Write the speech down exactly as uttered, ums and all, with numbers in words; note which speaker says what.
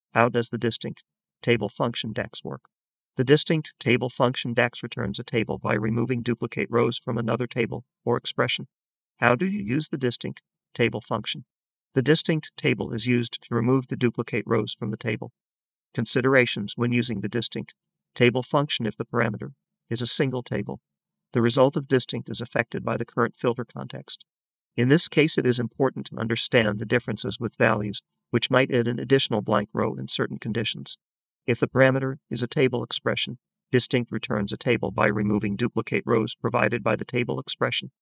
Speaker 1: How does the distinct table function DAX work? The distinct table function DAX returns a table by removing duplicate rows from another table or expression. How do you use the distinct table function? The distinct table is used to remove the duplicate rows from the table. Considerations when using the distinct table function: if the parameter is a single table, the result of distinct is affected by the current filter context. In this case, it is important to understand the differences with values, which might add an additional blank row in certain conditions. If the parameter is a table expression, distinct returns a table by removing duplicate rows provided by the table expression.